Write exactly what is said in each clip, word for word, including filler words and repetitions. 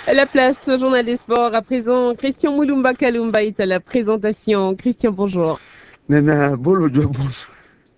La place au journal des sports, à présent, Christian Moulumba Kalumba est à la présentation. Christian, bonjour. Nana Bolo Diop, bonjour.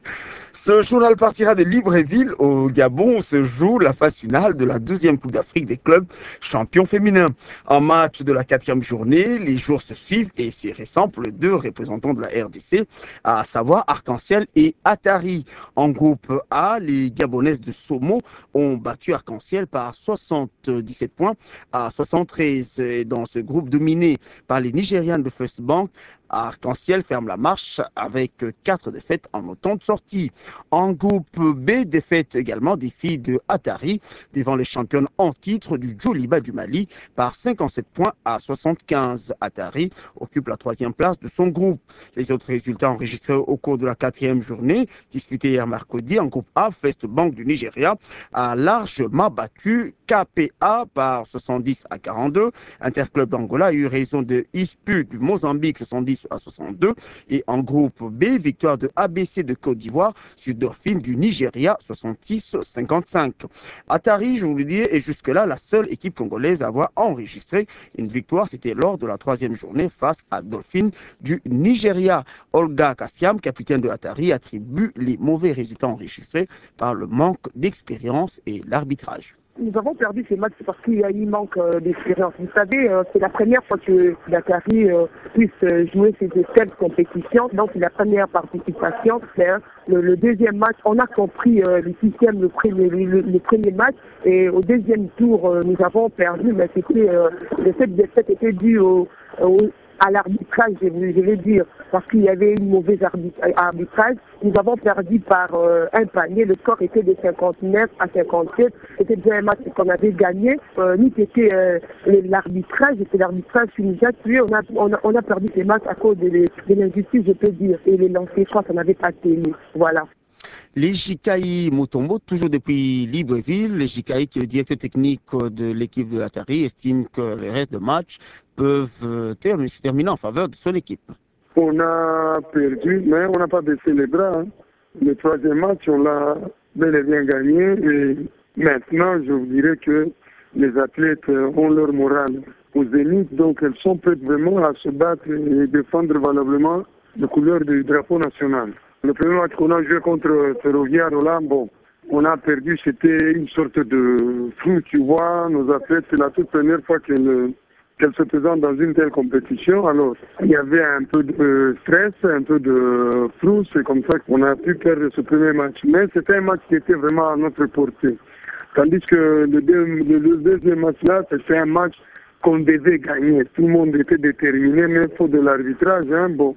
Ce journal partira de Libreville au Gabon où se joue la phase finale de la deuxième Coupe d'Afrique des clubs champions féminins. En match de la quatrième journée, les jours se suivent et c'est récent pour les deux représentants de la R D C, à savoir Arc-en-Ciel et Atari. En groupe A, les Gabonaises de Somo ont battu Arc-en-Ciel par soixante-dix-sept points à soixante-treize. Et dans ce groupe dominé par les Nigérianes de First Bank, Arc-en-Ciel ferme la marche avec quatre défaites en autant de sorties. En groupe B, défaite également des filles de Atari devant les championnes en titre du Djoliba du Mali par cinquante-sept points à soixante-quinze. Atari occupe la troisième place de son groupe. Les autres résultats enregistrés au cours de la quatrième journée, disputée hier mercredi en groupe A, First Bank du Nigeria a largement battu K P A par soixante-dix à quarante-deux. Interclub d'Angola a eu raison de I S P U du Mozambique soixante-dix à soixante-deux. Et en groupe B, victoire de A B C de Côte d'Ivoire sur Dauphine du Nigeria soixante-six à cinquante-cinq. Atari, je vous le dis, est jusque-là la seule équipe congolaise à avoir enregistré une victoire. C'était lors de la troisième journée face à Dauphine du Nigeria. Olga Kassiam, capitaine de Atari, attribue les mauvais résultats enregistrés par le manque d'expérience et l'arbitrage. Nous avons perdu ces matchs parce qu'il y a eu manque euh, d'expérience. Vous savez, euh, c'est la première fois que l'Atari euh, puisse euh, jouer ces telles compétitions. Donc, c'est la première participation. Le, le deuxième match, on a compris euh, le système, le premier, le, le premier match. Et au deuxième tour, euh, nous avons perdu. Mais c'était, euh, cette défaite était due au, au à l'arbitrage, je vais dire, parce qu'il y avait une mauvaise arbitrage. Nous avons perdu par euh, un panier. Le score était de cinquante-neuf à cinquante-sept. C'était déjà un match qu'on avait gagné. Euh, nous, c'était euh, l'arbitrage, c'était l'arbitrage qui nous a tués. On a, on, a, on a perdu ces matchs à cause de, de l'injustice, je peux dire. Et les lancers, je crois qu'on n'avait pas tenu. Voilà. Les Jikaï Mutombo, toujours depuis Libreville, les Jikaï, qui est le directeur technique de l'équipe de Atari, estime que les restes de match peuvent terminer, se terminer en faveur de son équipe. On a perdu, mais on n'a pas baissé les bras. Hein. Le troisième match, on l'a bel et bien gagné. Et maintenant, je vous dirais que les athlètes ont leur morale au zénith, donc elles sont prêtes vraiment à se battre et défendre valablement les couleurs du drapeau national. Le premier match qu'on a joué contre Ferroviaire, là, bon, on a perdu, c'était une sorte de flou, tu vois. Nos athlètes, c'est la toute première fois qu'elles qu'elles se présentent dans une telle compétition. Alors, il y avait un peu de stress, un peu de flou, c'est comme ça qu'on a pu perdre ce premier match. Mais c'était un match qui était vraiment à notre portée. Tandis que le, deux, le deuxième match-là, c'était un match qu'on devait gagner. Tout le monde était déterminé, mais il faut de l'arbitrage, hein, bon.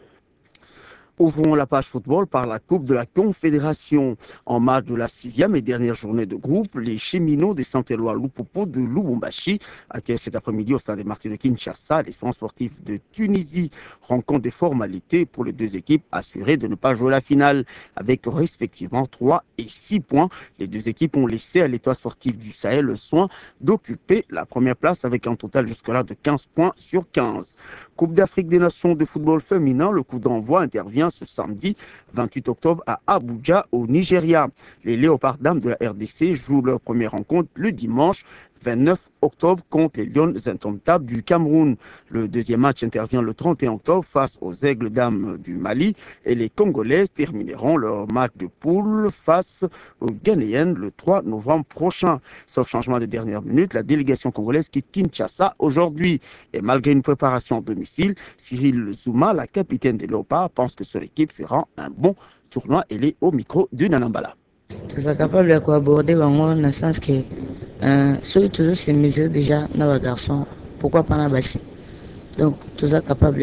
Ouvrons la page football par la Coupe de la Confédération. En match de la sixième et dernière journée de groupe, les cheminots des Saint-Éloi Lupopo de Lubumbashi accueillent cet après-midi au stade des Martyrs de Kinshasa l'Espérance sportive de Tunisie. Rencontre des formalités pour les deux équipes assurées de ne pas jouer la finale avec respectivement trois et six points. Les deux équipes ont laissé à l'Étoile sportive du Sahel le soin d'occuper la première place avec un total jusque-là de quinze points sur quinze. Coupe d'Afrique des Nations de football féminin, le coup d'envoi intervient ce samedi vingt-huit octobre à Abuja au Nigeria. Les Léopards dames de la R D C jouent leur première rencontre le dimanche vingt-neuf octobre contre les Lions indomptables du Cameroun. Le deuxième match intervient le trente et un octobre face aux Aigles dames du Mali et les Congolaises termineront leur match de poule face aux Ghanéennes le trois novembre prochain. Sauf changement de dernière minute, la délégation congolaise quitte Kinshasa aujourd'hui. Et malgré une préparation à domicile, Cyril Zouma, la capitaine des Léopards, pense que son équipe fera un bon tournoi. Elle est au micro du Nanambala. Tu es capable de aborder dans le sens que euh, ceux toujours ces mesures déjà dans les garçons, pourquoi pas dans bassin. Donc tu es capable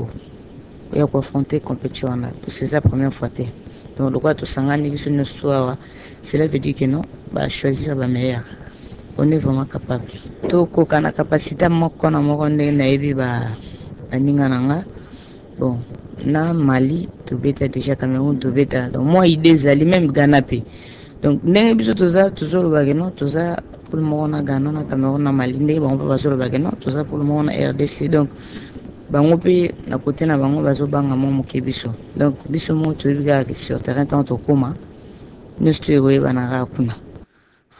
de affronter la compétition pour c'est la première fois. Donc le quoi tu s'engagnes sur une histoire, cela veut dire que non, bah choisir la meilleure. On est vraiment capable. To ko kana capacité mo kona mo konde na ebi ba aninga nanga. Bon, na Mali, tu bêta déjà Cameroun, tu bêta. Donc moi idée ali même Ghana pe. Donc ndenge biso toza toujours le bagano, toza pour le moment na Ghana na Cameroun na Mali, ndenge bon pas sur le bagano, toza pour le moment na R D C. Donc bango pe na côté na bango bazo banga mo mokebiso. Donc biso mo tu biga sur terrain tant to koma. Nous tu we banara kuna.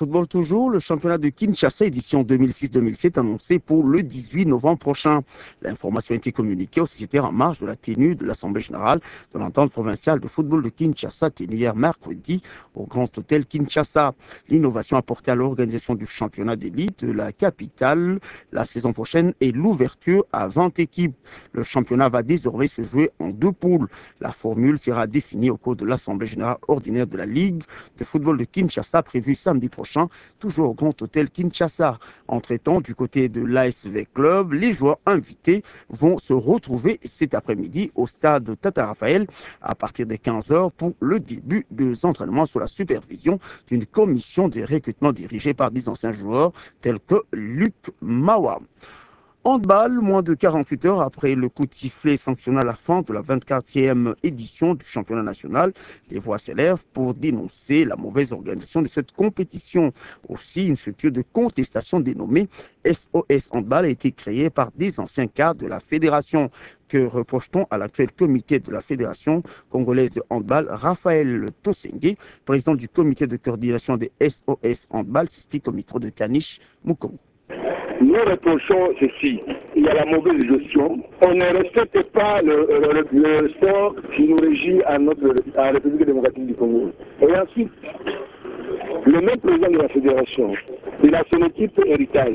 football toujours, le championnat de Kinshasa édition deux mille six deux mille sept annoncé pour le dix-huit novembre prochain. L'information a été communiquée aux sociétaires en marge de la tenue de l'Assemblée générale de l'entente provinciale de football de Kinshasa tenue hier mercredi au Grand Hôtel Kinshasa. L'innovation apportée à l'organisation du championnat d'élite de la capitale la saison prochaine est l'ouverture à vingt équipes. Le championnat va désormais se jouer en deux poules. La formule sera définie au cours de l'Assemblée générale ordinaire de la Ligue de football de Kinshasa prévue samedi prochain, toujours au Grand Hôtel Kinshasa. Entre-temps, du côté de l'A S V Club, les joueurs invités vont se retrouver cet après-midi au stade Tata Raphaël à partir des quinze heures pour le début des entraînements sous la supervision d'une commission de recrutement dirigée par des anciens joueurs tels que Luc Mawa. Handball, moins de quarante-huit heures après le coup de sifflet sanctionnant la fin de la vingt-quatrième édition du championnat national, les voix s'élèvent pour dénoncer la mauvaise organisation de cette compétition. Aussi, une structure de contestation dénommée S O S Handball a été créée par des anciens cadres de la fédération. Que reproche-t-on à l'actuel comité de la Fédération congolaise de handball, Raphaël Tosengue, président du comité de coordination des S O S Handball, s'explique au micro de Kanish Mukongo. Nous reprochons ceci. Il y a la mauvaise gestion. On ne respecte pas le, le, le sport qui nous régit à notre à la République démocratique du Congo. Et ensuite, le même président de la fédération, il a son équipe héritage.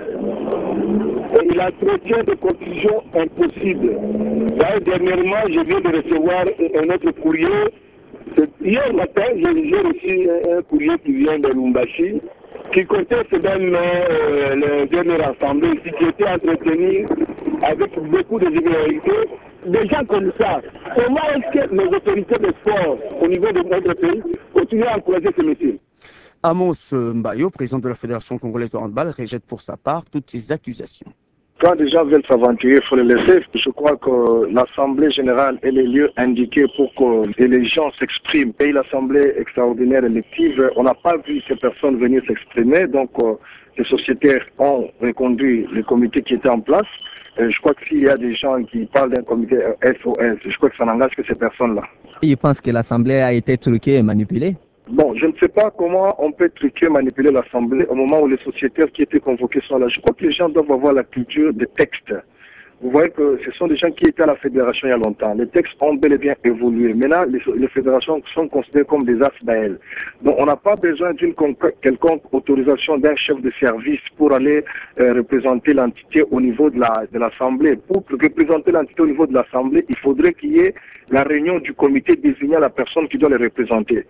Et il entretient des conclusions impossibles. D'ailleurs, dernièrement, je viens de recevoir un autre courrier. Hier matin, j'ai reçu un courrier qui vient de Lumbashi, qui conteste même euh, le dernier assemblée ici, qui était entretenu avec beaucoup de irrégularités. Des gens comme ça, comment est-ce que les autorités de sport au niveau de notre pays continuent à encourager ce métier? Amos Mbayo, président de la Fédération congolaise de handball, rejette pour sa part toutes ces accusations. Quand des gens veulent s'aventurer, il faut les laisser. Je crois que l'Assemblée générale est le lieu indiqué pour que les gens s'expriment. Et l'Assemblée extraordinaire élective, on n'a pas vu ces personnes venir s'exprimer. Donc, euh, les sociétaires ont reconduit le comité qui était en place. Et je crois que s'il y a des gens qui parlent d'un comité S O S, je crois que ça n'engage que ces personnes-là. Ils pensent que l'Assemblée a été truquée et manipulée? Bon, je ne sais pas comment on peut truquer, manipuler l'Assemblée au moment où les sociétaires qui étaient convoqués sont là. Je crois que les gens doivent avoir la culture des textes. Vous voyez que ce sont des gens qui étaient à la fédération il y a longtemps. Les textes ont bel et bien évolué. Maintenant, les, les fédérations sont considérées comme des as d'Aël. Donc, on n'a pas besoin d'une quelconque autorisation d'un chef de service pour aller euh, représenter l'entité au niveau de la de l'Assemblée. Pour représenter l'entité au niveau de l'Assemblée, il faudrait qu'il y ait la réunion du comité désignant la personne qui doit les représenter.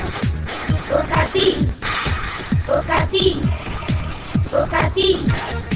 Okapi, Okapi, Okapi.